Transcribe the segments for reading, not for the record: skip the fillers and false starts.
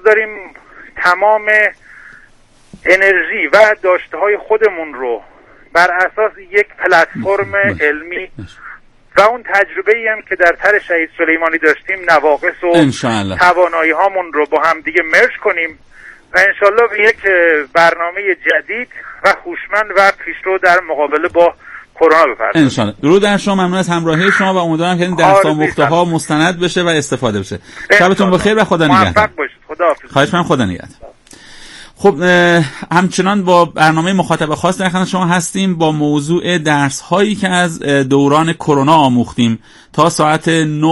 داریم تمام انرژی و داشته‌های خودمون رو بر اساس یک پلتفرم علمی و اون تجربه‌ای هم که در تر شهید سلیمانی داشتیم نواقص و توانایی هامون رو با هم دیگه مرج کنیم و انشالله به یک برنامه جدید و هوشمند و پیشرو در مقابله با کرونا بپردازیم انشالله. درود در شما، ممنون از همراهی شما و امیدوارم که این درس آموخته مستند بشه و استفاده بشه. شبتون بخیر و خدا نگهدار. موفق باشید. خداحافظ. خواهش می‌کنم، خدا نگهدار. خب همچنان با برنامه مخاطب خاص در خدمت شما هستیم با موضوع درس هایی که از دوران کرونا آموختیم. تا ساعت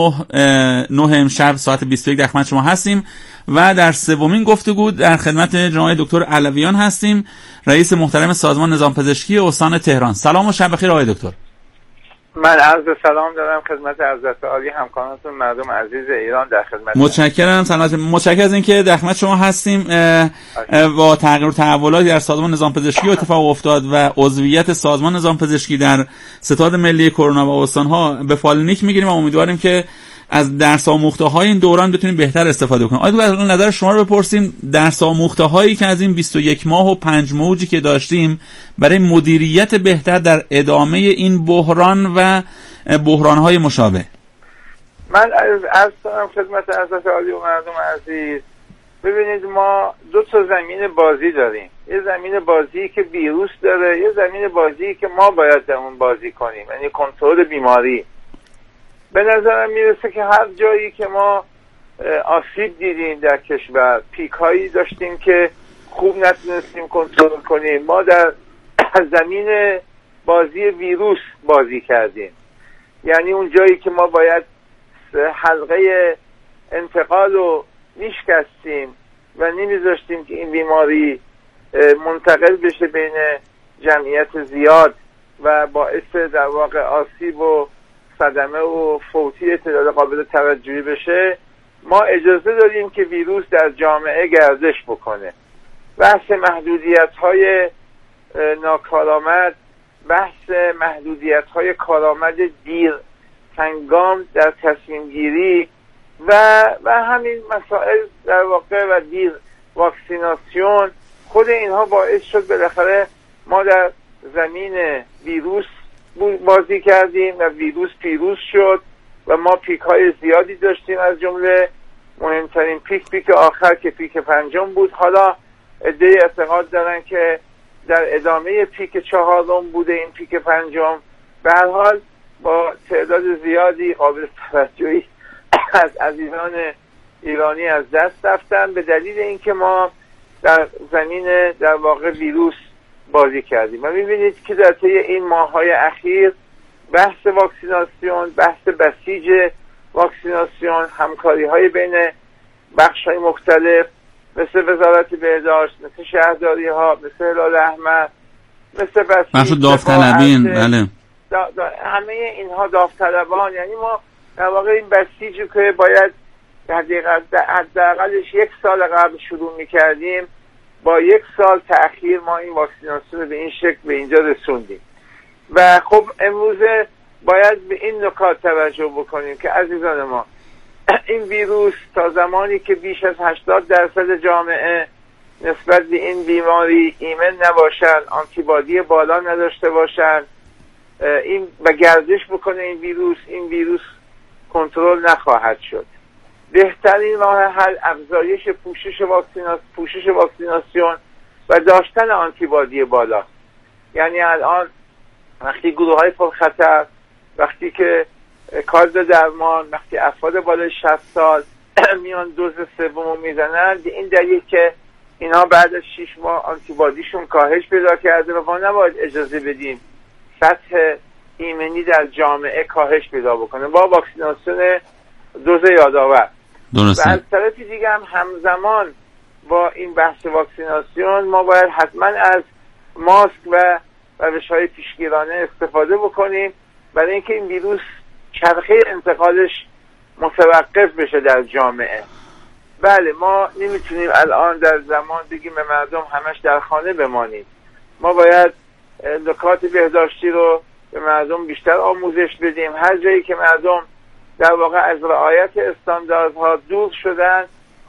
9 امشب ساعت 21 در خدمت شما هستیم و در سومین گفتگو در خدمت جناب دکتر علویان هستیم، رئیس محترم سازمان نظام پزشکی استان تهران. سلام و شب بخیر آقای دکتر. من عرض سلام دارم خدمت حضرت عالی همکارانتون، مردم عزیز ایران در خدمت. متشکرم. متشکرم از اینکه در خدمت شما هستیم. با تغییر و تحولاتی در سازمان نظام پزشکی اتفاق افتاد و عضویت سازمان نظام پزشکی در ستاد ملی کرونا و استان‌ها به فال نیک میگیریم و امیدواریم که از درس آموخته‌های این دوران بتونیم بهتر استفاده کنیم. آیا از نظر شما رو بپرسیم درس آموخته‌هایی که از این 21 ماه و 5 موجی که داشتیم برای مدیریت بهتر در ادامه این بحران و بحران‌های مشابه. من عرض کنم خدمت حضرت عالی و مردم عزیز، ببینید ما دو تا زمین بازی داریم. یه زمین بازی که ویروس داره، یه زمین بازی که ما باید در اون بازی کنیم، یعنی کنترل بیماری. به نظرم میرسه که هر جایی که ما آسیب دیدیم در کشور، پیک هایی داشتیم که خوب نتونستیم کنترل کنیم، ما در زمین بازی ویروس بازی کردیم. یعنی اون جایی که ما باید حلقه انتقال رو میشکستیم و نمیذاشتیم که این بیماری منتقل بشه بین جمعیت زیاد و باعث در واقع آسیب و صدمه و فوتی تعداد قابل توجهی بشه، ما اجازه داریم که ویروس در جامعه گردش بکنه. بحث محدودیت‌های ناکارآمد، بحث محدودیت‌های کارآمد دیر هنگام در تصمیم گیری و همین مسائل در واقع و دیر واکسیناسیون، خود اینها باعث شد بالاخره ما در زمین ویروس بازی کردیم و ویروس پیروز شد و ما پیک های زیادی داشتیم، از جمله مهمترین پیک آخر که پیک 5 بود. حالا عده‌ای اعتقاد دارن که در ادامه پیک 4 بوده این پیک 5. به هر حال با تعداد زیادی قابل توجهی از عزیزان ایرانی از دست رفتن به دلیل اینکه ما در زمین در واقع ویروس بازی کردیم. و می‌بینید که در طی این ماه‌های اخیر بحث واکسیناسیون، بحث بسیج واکسیناسیون، همکاری‌های بین بخش‌های مختلف مثل وزارت بهداشت، مثل شهرداری‌ها، مثل هلال احمر، مثل بسیج داوطلبین، بله، همه اینها داوطلبان. یعنی ما در واقع این بسیجی که باید حداقلش 1 سال قبل شروع می‌کردیم، با 1 سال تأخیر ما این واکسیناسیون رو به این شکل به اینجا رسوندیم. و خب امروز باید به این نکات توجه بکنیم که عزیزان ما، این ویروس تا زمانی که بیش از 80% جامعه نسبت به این بیماری ایمن نباشن، آنتیبادی بالا نداشته باشن، این و گردش بکنه این ویروس کنترل نخواهد شد. بهترین راه حل افزایش پوشش واکسیناسیون و داشتن آنتیبادی بالا. یعنی الان وقتی گروه‌های پرخطر، وقتی که کارد درمان، وقتی افراد بالای 60 سال میان دوز سوم میزنن، این دلیل که اینا بعد از 6 ماه آنتیبادیشون کاهش پیدا کرده و ما نباید اجازه بدیم سطح ایمنی در جامعه کاهش پیدا بکنه با واکسیناسیون دوز یادآور. درسته. و از طرف دیگه هم همزمان با این بحث واکسیناسیون ما باید حتما از ماسک و روش‌های پیشگیرانه استفاده بکنیم برای اینکه این ویروس چرخه انتقالش متوقف بشه در جامعه. بله، ما نمیتونیم الان در زمان بگیم به مردم همش در خانه بمانید. ما باید نکات بهداشتی رو به مردم بیشتر آموزش بدیم. هر جایی که مردم در واقع از رعایت استانداردها دور شدن،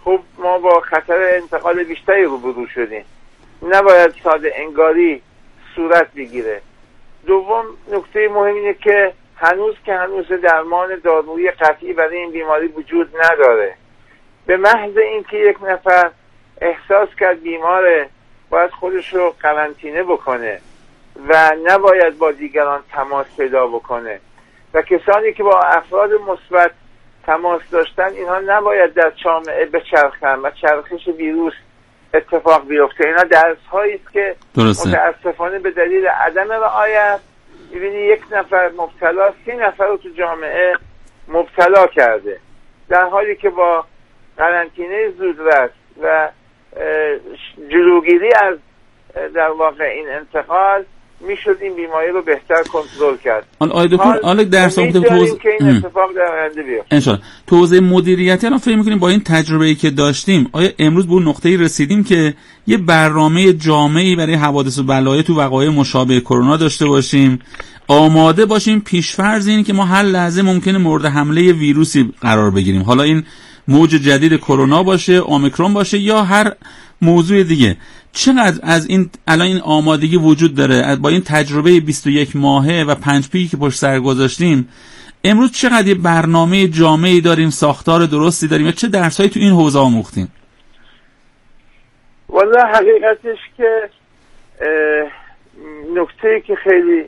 خب ما با خطر انتقال بیشتری روبرو شدیم. نباید ساده انگاری صورت بگیره. دوم نکته مهم اینه که هنوز درمان دارویی قطعی برای این بیماری وجود نداره. به محض اینکه یک نفر احساس کرد بیماره باید خودش رو قرنطینه بکنه و نباید با دیگران تماس پیدا بکنه و کسانی که با افراد مثبت تماس داشتن اینها نباید در جامعه بچرخن و چرخش ویروس اتفاق بیفته. اینا درس هایی است که متاسفانه به دلیل عدم رعایت می‌بینی یک نفر مبتلا 30 نفر رو تو جامعه مبتلا کرده، در حالی که با قرنطینه زودرس و جلوگیری از در واقع این انتقال میشد این بیماری رو بهتر کنترل کرد. آقای دکتر حالا در توضیح که این اتفاق در آینده بیفته ان شاءالله. توضیح مدیریتی الان فکر می‌کنیم با این تجربه‌ای که داشتیم آیا امروز به اون نقطه‌ای رسیدیم که یه برنامه جامعی برای حوادث و بلایای تو وقایع مشابه کرونا داشته باشیم، آماده باشیم، پیش‌فرض این که ما هر لحظه ممکنه مورد حمله ویروسی قرار بگیریم، حالا این موج جدید کرونا باشه، اومیکرون باشه یا هر موضوع دیگه. چقدر از این الان این آمادگی وجود داره با این تجربه 21 ماهه و 5 پیکی که پشت سر گذاشتیم؟ امروز چقدر یه برنامه جامعی داریم، ساختار درستی داریم، یا چه درسایی تو این حوزه آموختیم؟ والله حقیقتش که نکته‌ای که خیلی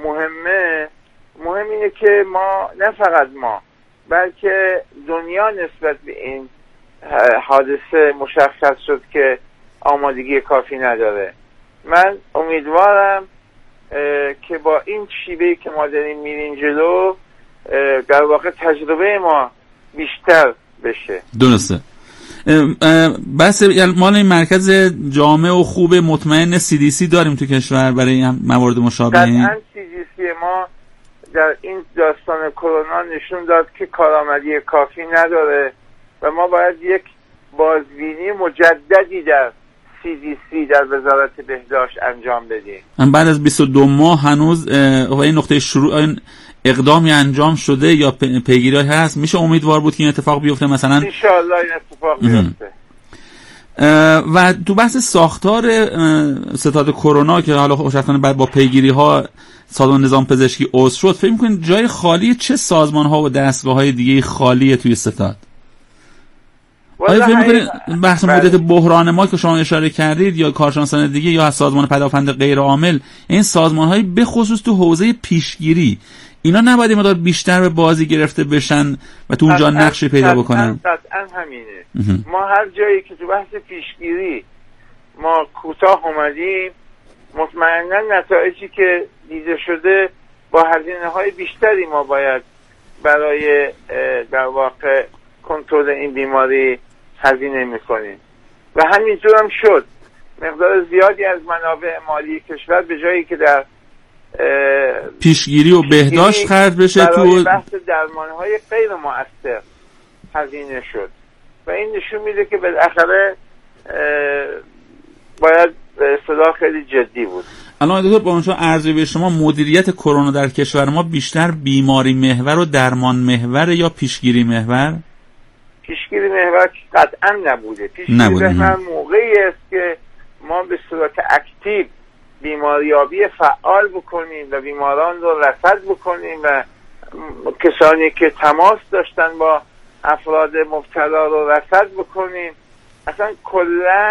مهم اینه که ما، نه فقط ما بلکه دنیا نسبت به این حادثه مشخص شد که آمادگی کافی نداره. من امیدوارم که با این شیوهی که ما داریم میریم جلو در واقع تجربه ما بیشتر بشه. درسته. بس ما این مرکز جامع و خوب مطمئن CDC داریم تو کشور برای این موارد مشابه. قطعاً CDC ما در این داستان کرونا نشون داد که کارآمدی کافی نداره و ما باید یک بازبینی مجددی در CDC در وزارت بهداشت انجام بدیم. بعد از 22 ماه هنوز این نقطه شروع این اقدامی انجام شده یا پیگیری هست؟ میشه امیدوار بود که این اتفاق بیفته مثلا؟ ان شاء الله این اتفاق بیفته. و تو بحث ساختار ستاد کرونا که حالا خوشبختانه بعد با پیگیری ها سازمان نظام پزشکی عضو شد، فکر می‌کنید جای خالی چه سازمان ها و دستگاه های دیگه خالیه توی ستاد؟ آیا فکر می‌کنید بحث مدت بحران ما که شما اشاره کردید یا کارشناسان دیگه یا سازمان پدافند غیر عامل، این سازمان‌های به خصوص تو حوزه پیشگیری اینا نباید مقدار بیشتر به بازی گرفته بشن و تو اونجا نقشی پیدا بکنن؟ قطعاً همینه. ما هر جایی که تو بحث پیشگیری ما کوتاه اومدیم، مطمئناً نتایجی که دیده شده با هزینه‌های بیشتری ما باید برای در واقع کنترل این بیماری هزینه میکنیم و همینجور هم شد. مقدار زیادی از منابع مالی کشور به جایی که در پیشگیری و بهداشت خرج بشه تو بحث درمانهای غیر مؤثر هزینه شد و این نشون میده که بالاخره باید به اصطلاح خیلی جدی بود. الان دکتر با اونجا عرضه به شما، مدیریت کرونا در کشور ما بیشتر بیماری محور و درمان محور یا پیشگیری محور؟ پیشگیری محور قطعا نبوده. پیشگیری محور موقعی است که ما به صورت اکتیو بیماریابی فعال بکنیم و بیماران رو رصد بکنیم و کسانی که تماس داشتن با افراد مبتلا رو رصد بکنیم. اصلا کلاً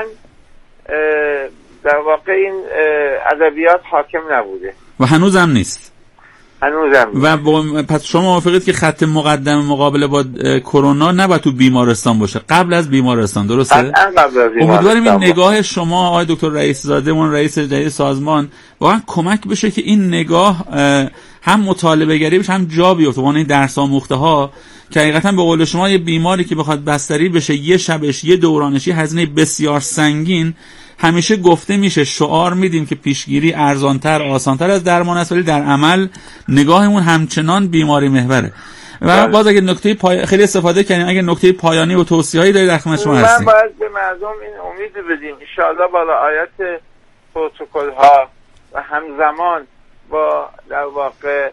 در واقع این ادبیات حاکم نبوده و هنوزم نیست. و پس شما موافقید که خط مقدم مقابله با کرونا نباید تو بیمارستان باشه، قبل از بیمارستان، درسته؟ قبل از امیدواریم این نگاه شما آقای دکتر رئیس زاده، من رئیس جدید سازمان، واقعا کمک بشه که این نگاه هم مطالبه گری بشه، هم جا بیفته. واسه این درس آموخته ها که حقیقتا به قول شما یه بیماری که بخواد بستری بشه، یه شبش، یه دورانش، یه هزینه بسیار سنگین، همیشه گفته میشه، شعار میدیم که پیشگیری ارزانتر، آسانتر از درمان است، ولی در عمل نگاهمون همچنان بیماری محوره. و باز اگه نکته خیلی استفاده کنیم، اگه نکته پایانی و توصیه‌ای دارید در خدمت شما هستیم. من باید به مردم این امید بدیم ان شاءالله با رعایت پروتکل‌ها و همزمان با در واقع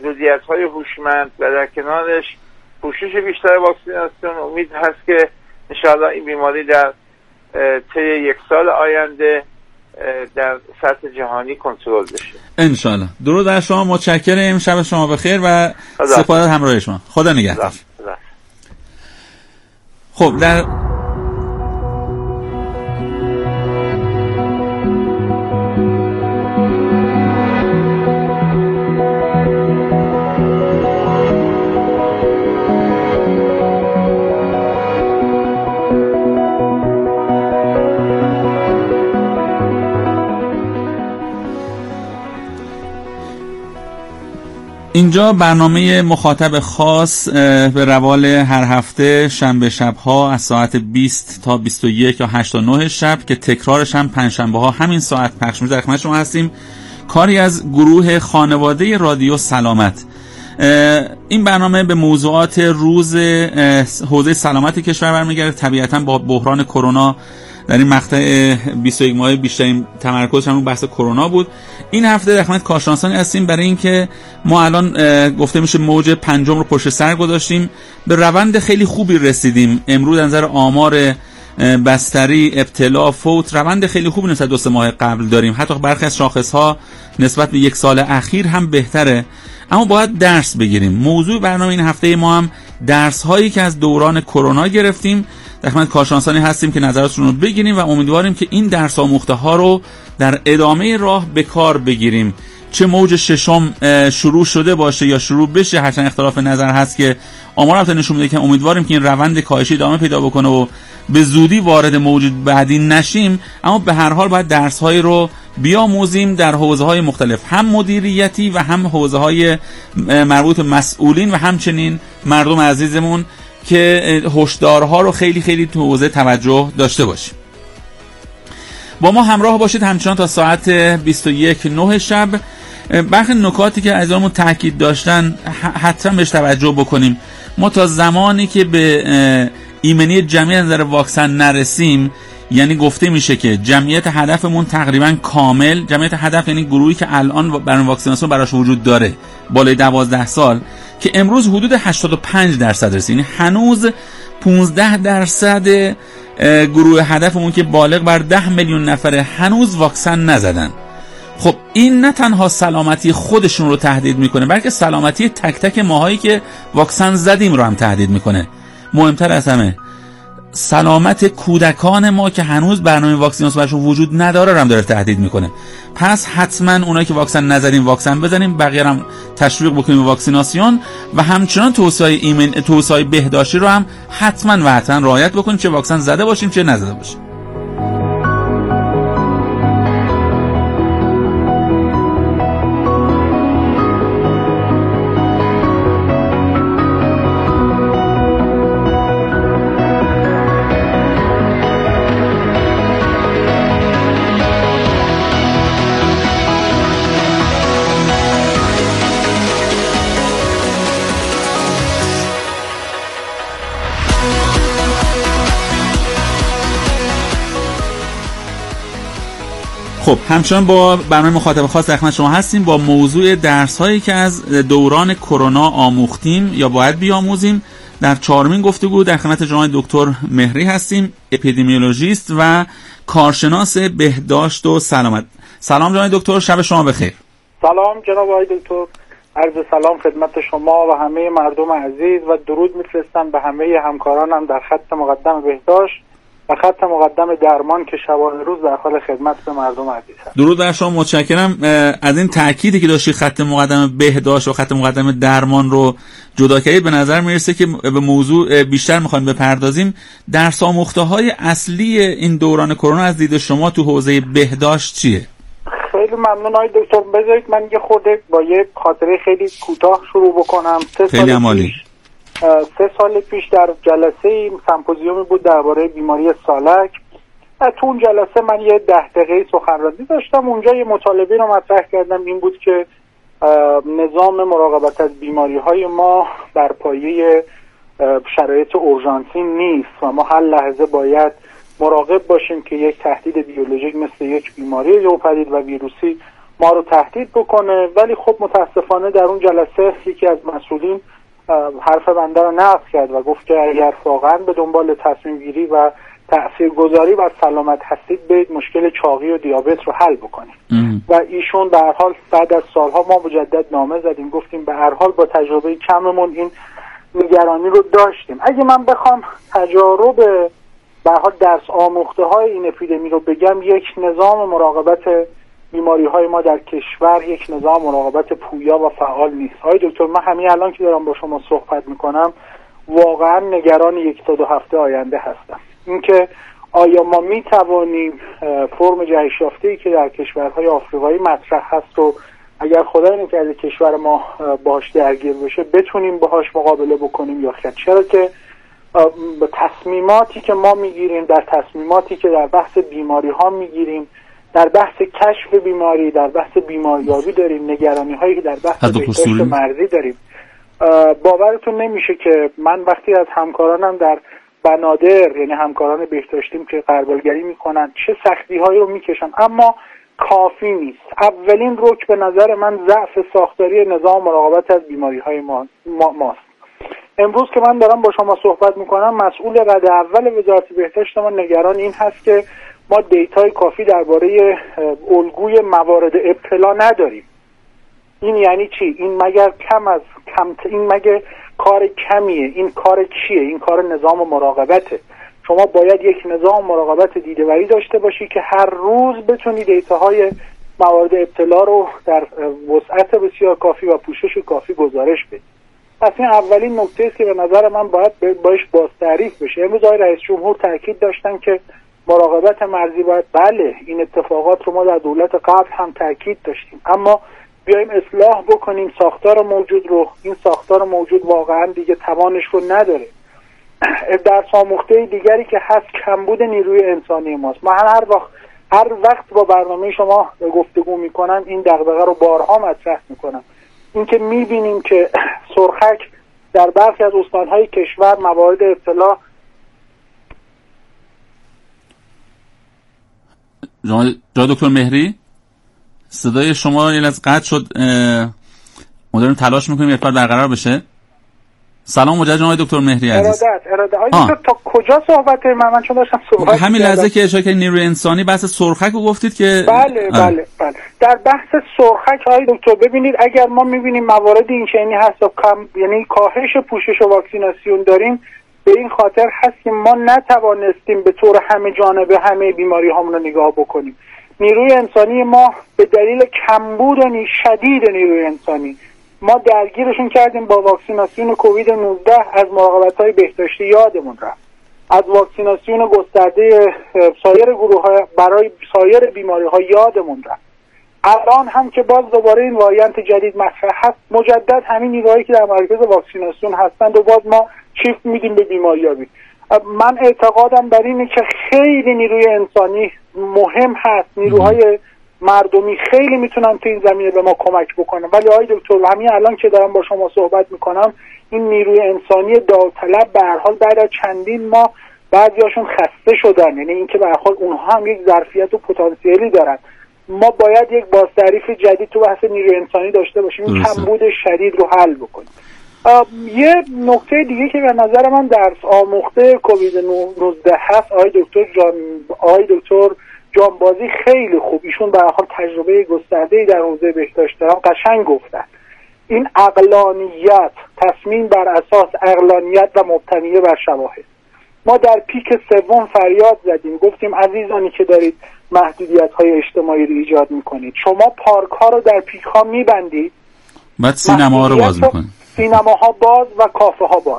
محدودیت‌های هوشمند و در کنارش پوشش بیشتر واکسیناسیون، امید هست که انشاءالله این بیماری در طی 1 سال آینده در سطح جهانی کنترل بشه انشاءالله. درود بر شما، متشکرم، شب شما بخیر و سپاس همراه شما. خدا نگهدار. خب در اینجا برنامه مخاطب خاص به روال هر هفته شنبه شبها از ساعت 20 تا 21 یا 8 تا 9 شب که تکرارش هم پنجشنبه ها همین ساعت پخش میشه. در خدمت شما هستیم. کاری از گروه خانواده رادیو سلامت. این برنامه به موضوعات روز حوزه سلامت کشور برمیگرده. طبیعتاً با بحران کرونا در این مقطع 21 ماه بیشترین تمرکزش هم بحث کرونا بود. این هفته در خدمت کارشناسانی هستیم برای اینکه ما الان گفته میشه موج 5 رو پشت سر گذاشتیم، به روند خیلی خوبی رسیدیم. امروز از نظر آمار بستری، ابتلا، فوت روند خیلی خوبی نسبت 2 ماه قبل داریم. حتی برخی از شاخص‌ها نسبت به 1 سال اخیر هم بهتره، اما باید درس بگیریم. موضوع برنامه این هفته ما هم درس هایی که از دوران کرونا گرفتیم. در خدمت کارشناسانی هستیم که نظراتشون رو بگیریم و امیدواریم که این درس آموخته ها رو در ادامه راه به کار بگیریم. چه موج 6 شروع شده باشه یا شروع بشه، هرچند اختلاف نظر هست که آمار البته نشون میده که امیدواریم که این روند کاهشی ادامه پیدا بکنه و به زودی وارد موج بعدی نشیم، اما به هر حال باید درس هایی رو بیاموزیم در حوزه های مختلف، هم مدیریتی و هم حوزه های مربوط به مسئولین و همچنین مردم عزیزمون که هشدارها رو خیلی خیلی تو حوزه توجه داشته باشیم. با ما همراه باشید همچنان تا ساعت 21 شب. برخی نکاتی که عزیزانمون تاکید داشتن حتما بهش توجه بکنیم. ما تا زمانی که به ایمنی جمعی از نظر واکسن نرسیم، یعنی گفته میشه که جمعیت هدفمون تقریبا کامل، جمعیت هدف یعنی گروهی که الان برای واکسیناسیون براش وجود داره بالای 12 سال که امروز حدود 85% رسید، یعنی هنوز 15% گروه هدفمون که بالغ بر 10 میلیون نفره هنوز واکسن نزدن. خب این نه تنها سلامتی خودشون رو تهدید میکنه، بلکه سلامتی تک تک ماهایی که واکسن زدیم رو هم تهدید میکنه. مهمتر از همه سلامت کودکان ما که هنوز برنامه واکسیناسیون براشون وجود نداره رو هم داره تهدید میکنه. پس حتما اونایی که واکسن نزدیم واکسن بزنیم، بقیه هم تشویق بکنیم به واکسیناسیون و همچنان توصیه بهداشتی رو هم حتما و حتما رعایت بکنیم، چه واکسن زده باشیم چه نزده باشیم. خب همچنان با برنامه مخاطب خاص در خدمت شما هستیم با موضوع درس هایی که از دوران کرونا آموختیم یا باید بیاموزیم. در 4مین گفتگو در خدمت جناب دکتر مهری هستیم، اپیدمیولوژیست و کارشناس بهداشت و سلامت. سلام جناب دکتر، شب شما بخیر. سلام جناب آقای دکتر، عرض سلام خدمت شما و همه مردم عزیز و درود میفرستم به همه همکارانم در خط مقدم بهداشت و خط مقدم درمان که شبانه روز در حال خدمت به مردم عزیز هست. درود بر شما، متشکرم از این تأکیدی که داشتی خط مقدم بهداشت و خط مقدم درمان رو جدا کردید. به نظر میرسه که به موضوع بیشتر میخوایم بپردازیم. درس آموخته‌های اصلی این دوران کرونا از دید شما تو حوزه بهداشت چیه؟ خیلی ممنون آقای دکتر. بذارید من یه خورده با یه خاطره خیلی کوتاه شروع بکنم. 3 سال پیش در جلسه سمپوزیومی بود درباره بیماری سالک. تو اون جلسه من یه 10 دقیقه سخنرانی داشتم. اونجا یه مطالبه رو مطرح کردم، این بود که نظام مراقبت از بیماری‌های ما بر پایه شرایط اورژانسین نیست و ما هر لحظه باید مراقب باشیم که یک تهدید بیولوژیک مثل یک بیماری نوپدید و ویروسی ما رو تهدید بکنه. ولی خب متاسفانه در اون جلسه یکی از مسئولین حرف بنده رو نقض کرد و گفت که اگر واقعا به دنبال تصمیم گیری و تاثیرگذاری بر سلامت هستید برید مشکل چاقی و دیابت رو حل بکنید. و ایشون به هر حال بعد از سالها ما مجدد نامه زدیم، گفتیم به هر حال با تجربه کممون این نگرانی رو داشتیم. اگه من بخوام تجارب به هر حال درس آموخته های این اپیدمی رو بگم، یک نظام مراقبت بیماری های ما در کشور یک نظام مراقبت پویا و فعال نیست. های دکتر، من همین الان که دارم با شما صحبت میکنم واقعا نگران 1 تا 2 هفته آینده هستم. اینکه آیا ما میتوانیم فرم جهش یافته‌ای که در کشورهای آفریقایی مطرح هست رو اگر خدای نکرده کشور ما باهاش درگیر بشه بتونیم باهاش مقابله بکنیم یا خیر؟ چرا که تصمیماتی که ما میگیریم، در تصمیماتی که در بحث بیماری ها میگیریم، در بحث کشف بیماری، در بحث بیماریابی داریم، نگرانی هایی که در بحث بهداشت مرزی داریم. باورتون نمیشه که من وقتی از همکارانم در بنادر، یعنی همکاران بهداشتیم که غربالگری میکنن، چه سختی هایی رو میکشن، اما کافی نیست. اولین رکن به نظر من ضعف ساختاری نظام مراقبت از بیماری های ماست. امروز که من دارم با شما صحبت میکنم مسئول رده اول وزارت بهداشت ما نگران این هست که ما دیتای کافی درباره الگوی موارد ابتلا نداریم. این یعنی چی؟ این مگه کار کمیه؟ این کار چیه؟ این کار نظام مراقبته. شما باید یک نظام مراقبت دیده‌وری داشته باشی که هر روز بتونی دیتاهای موارد ابتلا رو در وسعت بسیار کافی و پوشش کافی گزارش بدی. پس این اولین نکته است که به نظر من باید باش بازتعریف بشه. امروز آقای رئیس جمهور تاکید داشتن که مراقبت مرزی باید، بله این اتفاقات رو ما در دولت قبل هم تاکید داشتیم، اما بیایم اصلاح بکنیم ساختار موجود رو. این ساختار موجود واقعا دیگه توانش رو نداره. درس آموخته دیگری که هست کمبود نیروی انسانی ماست. من هر وقت با برنامه شما گفتگو میکنم این دغدغه رو بارها مطرح میکنم. اینکه میبینیم که سرخک در برخی از استانهای کشور موارد ابتلا جناب دکتر مهری، صدای شما یه از قطع شد. ما داریم تلاش میکنیم یه فرد برقرار بشه. سلام مجدد جناب دکتر مهری عزیز. ارادت. آیا تا کجا صحبت من چون داشتم صحبت همین لحظه که اشاره کردید نیروی انسانی، بحث سرخک رو گفتید که بله. در بحث سرخک های دکتر ببینید، اگر ما میبینیم موارد این چنینی هست و یعنی کاهش پوشش و واکسیناسیون داریم، به این خاطر هست که ما نتوانستیم به طور همه جانبه همه بیماری هامون رو نگاه بکنیم. نیروی انسانی ما به دلیل کمبود شدید نیروی انسانی ما درگیرشون کردیم با واکسیناسیون کووید 19 از مراقبت‌های بهداشتی یادمون رفت، از واکسیناسیون گسترده سایر گروه‌ها برای سایر بیماری‌ها یادمون رفت. الان هم که باز دوباره این واریانت جدید مطرح هست، مجدد همین نیروهایی که در مرکز واکسیناسیون هستند و باز ما شیفت میدیم به بیماریابی. من اعتقادم بر اینه که خیلی نیروی انسانی مهم هست، نیروهای مردمی خیلی میتونن تو این زمینه به ما کمک بکنن، ولی آقای دکتر همین الان که دارم با شما صحبت میکنم این نیروی انسانی داوطلب به هر حال بعد از چندین ماه بعضیاشون خسته شدن، یعنی اینکه به هر حال اونها هم یک ظرفیت و پتانسیلی دارن. ما باید یک بازتعریف جدید تو بحث نیروی انسانی داشته باشیم، این کمبود شدید رو حل بکنیم. یه نکته دیگه که به نظر من درس آموخته کووید 19 هست، آقای دکتر جانبازی خیلی خوب، ایشون به هر حال تجربه گسترده‌ای در حوزه بهداشت دارن، قشنگ گفتن. این عقلانیت، تصمیم بر اساس عقلانیت و مبتنی بر شواهد. ما در پیک سوم فریاد زدیم، گفتیم عزیزانی که دارید محدودیت‌های اجتماعی رو ایجاد می‌کنید، شما پارک‌ها رو در پیک‌ها می‌بندید، بعد سینماها رو باز می‌کنید، سینماها باز و کافه‌ها باز.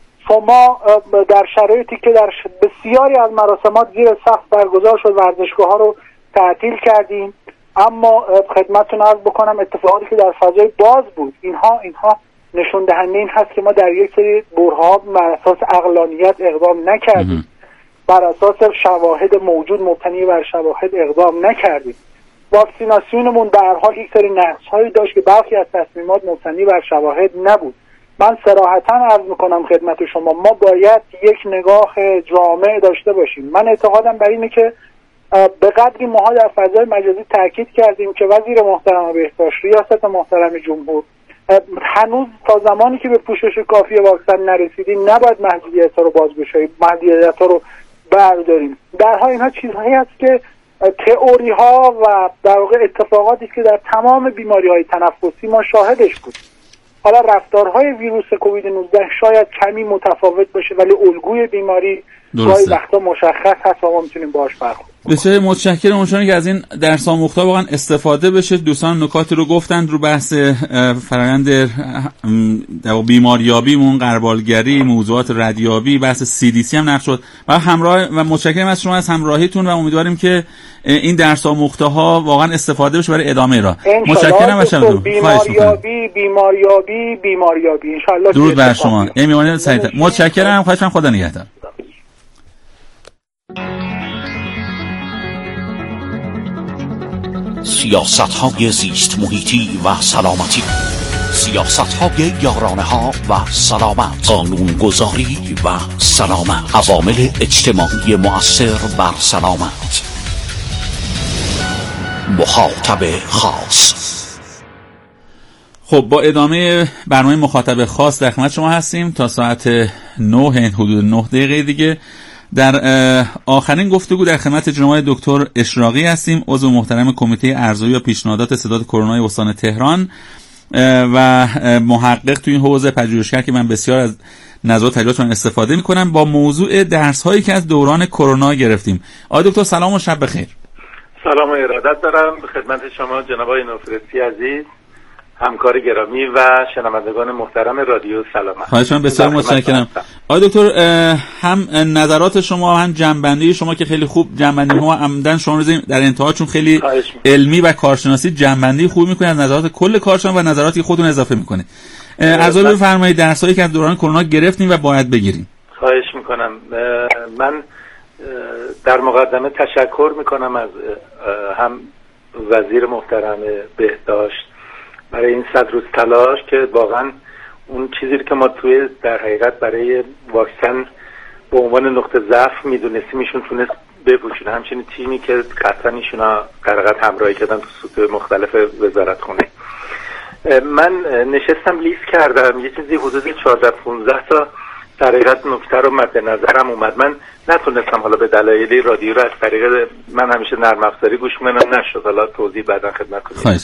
شما در شرایطی که در بسیاری از مراسمات زیر سقف برگزار شد، ورزشگاه‌ها رو تعطیل کردیم، اما خدمتتون عرض بکنم اتفاقاتی که در فضای باز بود، اینها نشون دهنده این هست که ما در یک سری برهه‌ها بر اساس عقلانیت اقدام نکردیم، بر اساس شواهد موجود مبتنی بر شواهد اقدام نکردیم. واکسیناسیونمون به هر حال یک سری نقص‌هایی داشت که برخی از تصمیمات مبتنی بر شواهد نبود. من صراحتاً عرض میکنم خدمت شما، ما باید یک نگاه جامع داشته باشیم. من اعتقادم بر اینه که به قدری ماها در فضای مجازی تاکید کردیم که وزیر محترم بهداشت، ریاست محترم جمهور هنوز تا زمانی که به پوشش کافی واکسن نرسیدیم نباید محدودیت‌ها رو بازگشاییم، محدودیت‌ها رو برداریم. در ها اینها چیزهایی هست که تئوری ها و در واقع اتفاقاتی که در تمام بیماری های تنفسی ما شاهدش بود. حالا رفتارهای ویروس کووید 19 شاید کمی متفاوت باشه ولی الگوی بیماری گاهی وقتا مشخص هست و ما میتونیم باهاش برخورد. بسیار متشکرم امیدوارم که از این درس آموخته واقعا استفاده بشه. دوستان نکاتی رو گفتند رو بحث فرآیند بیماریابی، غربالگری، موضوعات ردیابی، بحث CDC هم نقش شد و همراه و متشکرم از شما از همراهیتون و امیدواریم که این درس آموخته ها واقعا استفاده بشه برای ادامه را. متشکرم و شب بیماریابی ان شاءالله. درود بر شما. ایمان سعید. متشکرم. خواهشاً خدا نگهدار. سیاست‌های زیست محیطی و سلامتی، سیاست‌های یارانه‌ها و سلامت، قانون‌گذاری و سلامت، عوامل اجتماعی مؤثر بر سلامت. مخاطب خاص. خب با ادامه برنامه مخاطب خاص در خدمت شما هستیم تا ساعت 9 حدود 9 دقیقه دیگه. در آخرین گفتگو در خدمت جناب دکتر اشراقی هستیم، عضو محترم کمیته ارزیابی و پیشنهادات ستاد کرونا استان تهران و محقق توی این حوزه، پژوهشگر که من بسیار از نظرات تجربه‌تون استفاده می‌کنم با موضوع درس‌هایی که از دوران کرونا گرفتیم. آقای دکتر سلام و شب بخیر. سلام و ارادت دارم به خدمت شما جناب آقای نوفرستی عزیز، همکار گرامی و شنوندگان محترم رادیو سلامت. خواهشاً بسیار متشکرم. آقای دکتر هم نظرات شما هم جنبندی شما که خیلی خوب جنبندی ها عمدن شما در انتهاچون خیلی علمی و کارشناسی جنبندی خوب میکنید از نظرات کل کارشناس و نظراتی خودتون اضافه میکنید. ارزیابی بفرمایید درسایی که از دوران کرونا گرفتیم و باید بگیریم. خواهش میکنم. من در مقدمه تشکر میکنم از هم وزیر محترم بهداشت برای این 100 روز تلاش که واقعا اون چیزی که ما توی در حقیقت برای واکسن به عنوان نقطه ضعف میدونستیم ایشون تونست بپوشونه. همچنین تیمی که قطعا ایشونا قرقت همراهی کردن تو سطوح مختلف وزارتخونه. من نشستم لیست کردم یه چیزی حدود 14-15 تا در حقیقت نکته رو مد نظرم اومد. من نتونستم حالا به دلایلی رادیو رو از طریق من همیشه نرم افزاری گوش میکنم نشد، حالا توضیح بعداً خدمت کنم.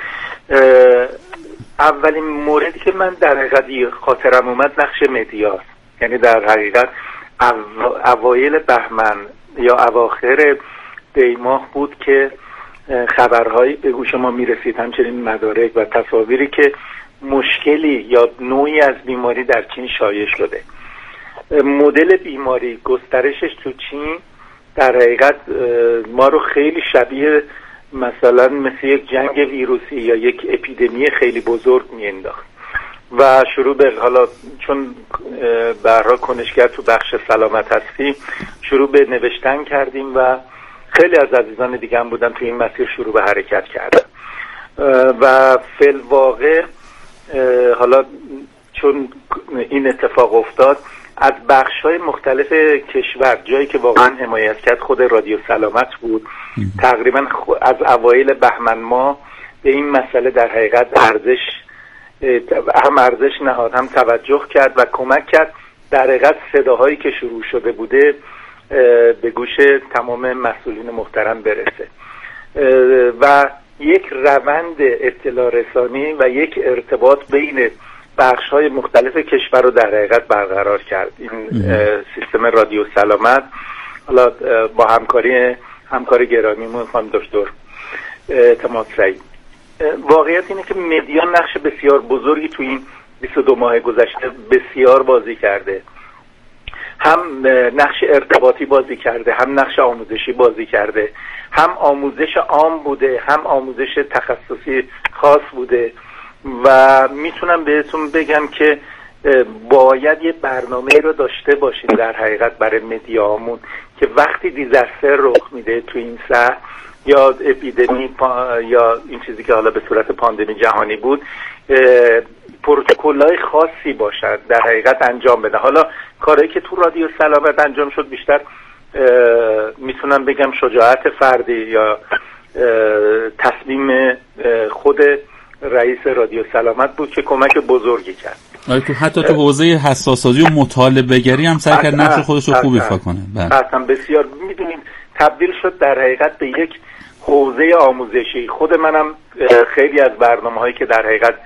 اولین موردی که من در حقیقت خاطرم اومد نقش مدیاست. یعنی در حقیقت اوایل بهمن یا اواخر دیماه بود که خبرهایی به گوش ما میرسید، همچنین مدارک و تصاویری که مشکلی یا نوعی از بیماری در چین شایع شده. مدل بیماری گسترشش تو چین در حقیقت ما رو خیلی شبیه مثلا مثل یک جنگ ویروسی یا یک اپیدمی خیلی بزرگ میانداخت و شروع به حالا چون برها کنشگر تو بخش سلامت هستیم شروع به نوشتن کردیم و خیلی از عزیزان دیگه هم بودن تو این مسیر شروع به حرکت کردن و فی الواقع حالا چون این اتفاق افتاد از بخش‌های مختلف کشور جایی که واقعا حمایت کرد خود رادیو سلامت بود. تقریبا از اوایل بهمن ماه به این مسئله در حقیقت هم ارزش نهاد، هم توجه کرد و کمک کرد در حقیقت صداهایی که شروع شده بوده به گوش تمام مسئولین محترم برسه و یک روند اطلاع رسانی و یک ارتباط بین بخش‌های مختلف کشور رو در حقیقت برقرار کرد. این سیستم رادیو سلامت حالا با همکار گرامیمون خانم دکتر اعتماد سعید. واقعیت اینه که مدیا نقش بسیار بزرگی تو این 22 ماه گذشته بسیار بازی کرده. هم نقش ارتباطی بازی کرده، هم نقش آموزشی بازی کرده، هم آموزش عام بوده، هم آموزش تخصصی خاص بوده و میتونم بهتون بگم که باید یه برنامه رو داشته باشیم در حقیقت برای مدیامون که وقتی دیزاستر رخ میده تو این سطح یا اپیدمی یا این چیزی که حالا به صورت پاندمی جهانی بود پروتکل‌های خاصی باشد در حقیقت انجام بده. حالا کاری که تو رادیو سلامت انجام شد بیشتر میتونم بگم شجاعت فردی یا تصمیم خود رئیس رادیو سلامت بود که کمک بزرگی کرد. تو حتی تو حوزه حساس‌سازی و مطالبه‌گری هم سعی کرد نقش خودش رو خوب ایفا کنه. اصلا بسیار میدونید تبدیل شد در حقیقت به یک حوزه آموزشی. خود منم خیلی از برنامه‌هایی که در حقیقت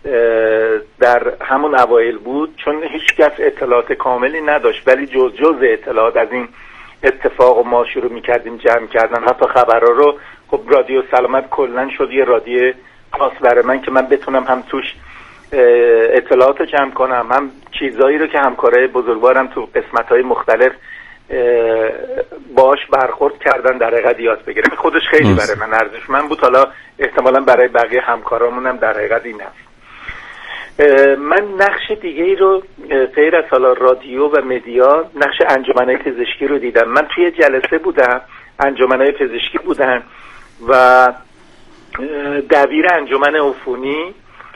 در همون اوایل بود، چون هیچ کس اطلاعات کاملی نداشت، ولی جز اطلاعات از این اتفاق و ما شروع می‌کردیم جمع کردن. حتی خبرها رو خب رادیو سلامت کلاً شد یه رادیو خاص برای من که من بتونم هم توش اطلاعات رو جمع کنم، هم چیزایی رو که همکارای بزرگوارم تو قسمت‌های مختلف باش برخورد کردن در حقیقت یاد بگیرم. خودش خیلی برای من ارزشمند بود. حالا احتمالاً برای بقیه همکارامون هم در حقیقت این هست. من نقش دیگه ای رو غیر از حالا رادیو و مدیا، نقش انجمن‌های پزشکی رو دیدم. من توی جلسه بودم، انجمن‌های پزشکی بودن و دبیر انجمن عفونی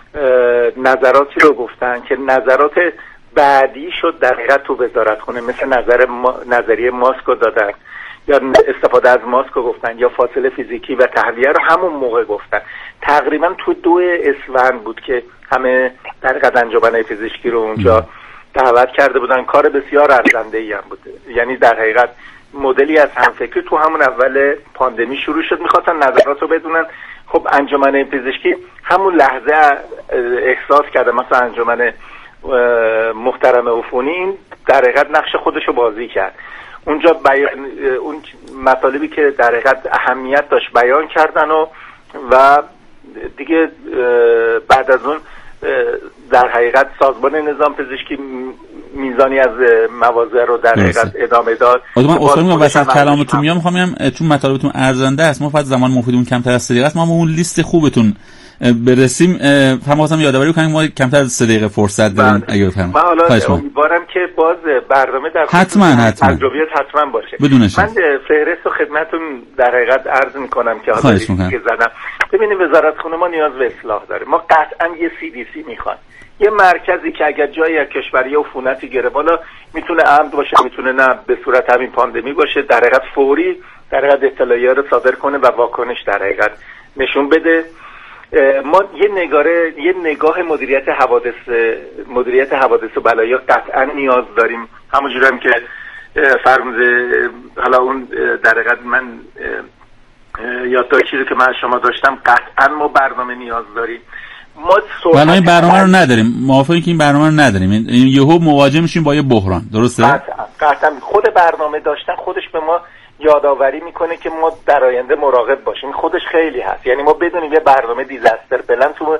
نظراتی رو گفتن که نظرات بعدی شد در حقیقت تو وزارتخونه، مثل نظریه ماسک رو دادن یا استفاده از ماسک رو گفتن یا فاصله فیزیکی و تهویه رو همون موقع گفتن. تقریبا تو 2 اسفند بود که همه در حقیقت انجمن‌های پزشکی رو اونجا دعوت کرده بودن. کار بسیار ارزنده‌ای هم بود. یعنی در حقیقت مدلی از همفکری تو همون اول پاندمی شروع شد، می‌خواستن نظرات رو بدونن. خب انجمن پزشکی همون لحظه احساس کرده، مثلا انجمن محترم عفونی این در حقیقت نقش خودش رو بازی کرد. اونجا اون مطالبی که در حقیقت اهمیت داشت بیان کردن و دیگه بعد از اون در حقیقت سازمان نظام پزشکی میزانی از مواضع رو در حقیقت ادامه داد. من اصلا میگم وسط کلامتون میام، میخوام چون مطالبتون ارزنده است، ما فقط زمان مفیدمون کمتر از 3 دقیقه است، ما اون لیست خوبتون برسیم. فهمیدم یادآوری کنیم ما کمتر از 3 دقیقه فرصت داریم. اگه بفرمایید. من حالا امیدوارم که باز برنامه در حتما تجربیات حتما باشه. من فهرست خدمتتون در حقیقت عرض می‌کنم که حالا که زدم. ببینید وزارتخونه ما نیاز به اصلاح داره. ما قطعا یه CDC می‌خوایم، یه مرکزی که اگر جایی از کشوری عفونتی گره، حالا میتونه عمد باشه، میتونه نه به صورت همین پاندمی باشه، در حقیقت فوری در حقیقت اطلاعیات رو صادر کنه و واکنش در حقیقت نشون بده. ما یه نگاه مدیریت حوادث و بلایا قطعا نیاز داریم. همونجوری هم که فرموده حالا اون در حقیقت من یادداشتی رو که من از شما داشتم، قطعا ما برنامه نیاز داریم. ما این برنامه رو نداریم. موافقی که این برنامه رو نداریم. این یهو مواجه میشیم با یه بحران. درسته؟ قطعا خود برنامه داشتن خودش به ما یادآوری میکنه که ما در آینده مراقب باشیم. خودش خیلی هست. یعنی ما بدونیم یه برنامه دیزاستر پلن تو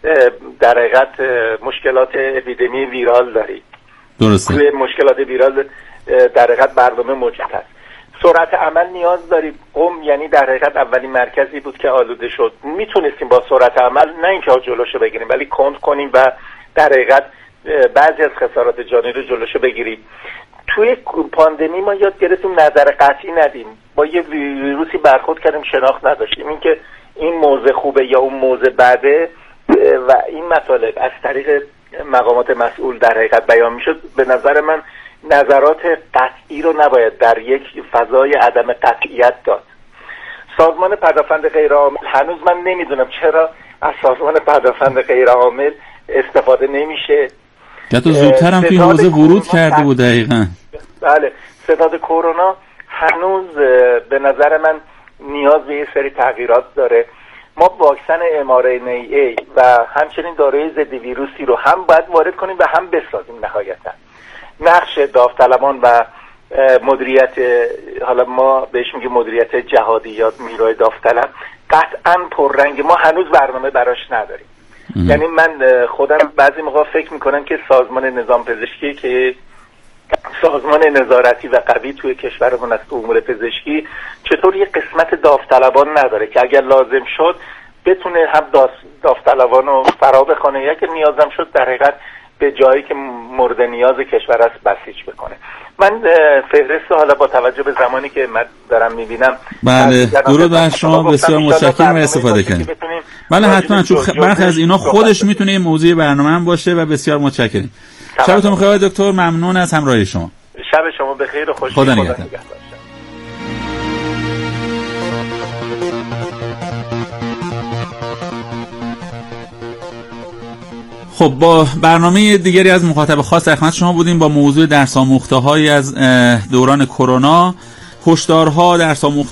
در حقیقت مشکلات اپیدمی ویرال داریم. درسته. توی مشکلات ویرال در حقیقت برنامه موجود هست. سرعت عمل نیاز داریم. قم یعنی در حقیقت اولین مرکزی بود که آلوده شد. میتونستیم با سرعت عمل نه اینکه جلوشو بگیریم، ولی کند کنیم و در حقیقت بعضی از خسارات جانی رو جلوشو بگیریم. توی پاندمی ما یاد گرفتیم نظر قطعی ندیم. با یه ویروسی برخورد کردیم، شناخت نداشتیم اینکه این موضع خوبه یا اون موضع بده و این مطالب از طریق مقامات مسئول در حقیقت بیان میشد. به نظر من نظرات قطعی رو نباید در یک فضای عدم قطعیت داد. سازمان پدافند غیرعامل، هنوز من نمیدونم چرا از سازمان پدافند غیرعامل استفاده نمیشه. حتی زودتر هم توی حوزه ورود کرده بود. دقیقاً بله، ستاد کرونا هنوز به نظر من نیاز به یه سری تغییرات داره. ما واکسن mRNA و همچنین داروی ضد ویروسی رو هم باید وارد کنیم و هم بسازیم. نهایتا نقش داوطلبان و مدیریت، حالا ما بهش میگیم مدیریت جهادی یا نیروی داوطلب، قطعا پررنگ. ما هنوز برنامه براش نداریم. یعنی من خودم بعضی موقع فکر میکنم که سازمان نظام پزشکی که سازمان نظارتی و قوی توی کشورمون از امور پزشکی، چطور یه قسمت داوطلبان نداره که اگر لازم شد بتونه هم داوطلبان رو فرا بخونه، یا که نیازم شد در حقیقت به جایی که مورد نیاز کشور است بسیج بکنه. من فهرست حالا با توجه به زمانی که من دارم میبینم. بله، درود بر شما، بسیار متشکرم و استفاده کنیم. بله حتما، چون برخی از اینا خودش میتونه یه موضوع برنامه هم باشه و بسیار متشکریم. شبتون بخیر دکتر، ممنون از همراهی شما. شب شما بخیر و خوش. خدا نگهدار. خب با برنامه دیگری از مخاطب خاص در خدمت شما بودیم با موضوع درس آموخته‌هایی از دوران کرونا، هشدارها درس آموخته